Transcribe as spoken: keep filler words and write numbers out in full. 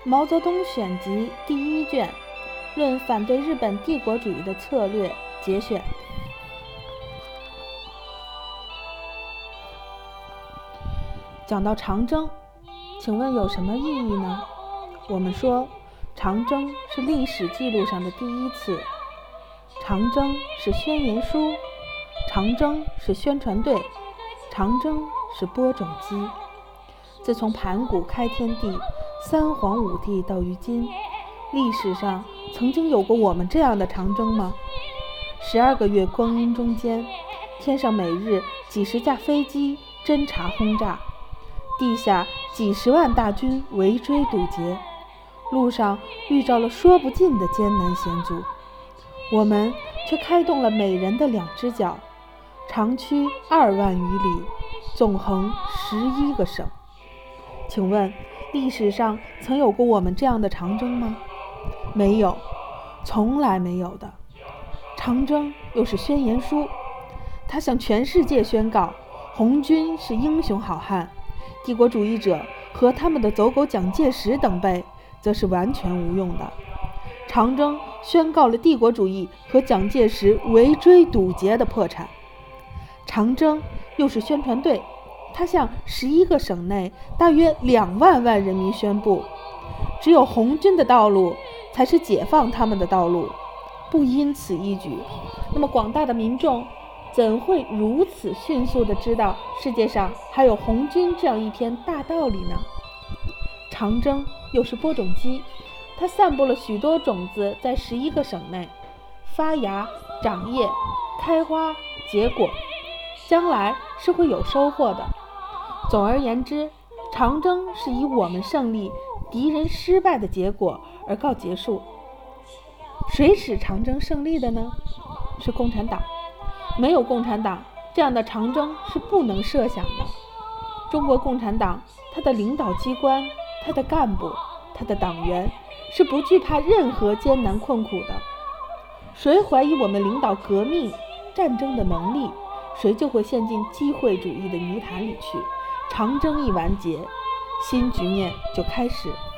毛泽东选集第一卷，论反对日本帝国主义的策略节选。讲到长征，请问有什么意义呢？我们说，长征是历史记录上的第一次，长征是宣言书，长征是宣传队，长征是播种机。自从盘古开天地，三皇五帝到于今，历史上曾经有过我们这样的长征吗？十二个月光阴中间，天上每日几十架飞机侦察轰炸，地下几十万大军围追堵截，路上遇着了说不尽的艰难险阻，我们却开动了每人的两只脚，长驱二万余里，纵横十一个省。请问历史上曾有过我们这样的长征吗？没有，从来没有的。长征又是宣言书，它向全世界宣告红军是英雄好汉，帝国主义者和他们的走狗蒋介石等辈则是完全无用的。长征宣告了帝国主义和蒋介石围追堵截的破产。长征又是宣传队，他向十一个省内大约两万万人民宣布，只有红军的道路才是解放他们的道路。不因此一举，那么广大的民众怎会如此迅速地知道世界上还有红军这样一篇大道理呢？长征又是播种机，它散布了许多种子在十一个省内，发芽、长叶、开花、结果，将来是会有收获的。总而言之，长征是以我们胜利、敌人失败的结果而告结束。谁使长征胜利的呢？是共产党。没有共产党，这样的长征是不能设想的。中国共产党，它的领导机关、它的干部、它的党员是不惧怕任何艰难困苦的。谁怀疑我们领导革命、战争的能力，谁就会陷进机会主义的泥潭里去。长征一完结，新局面就开始。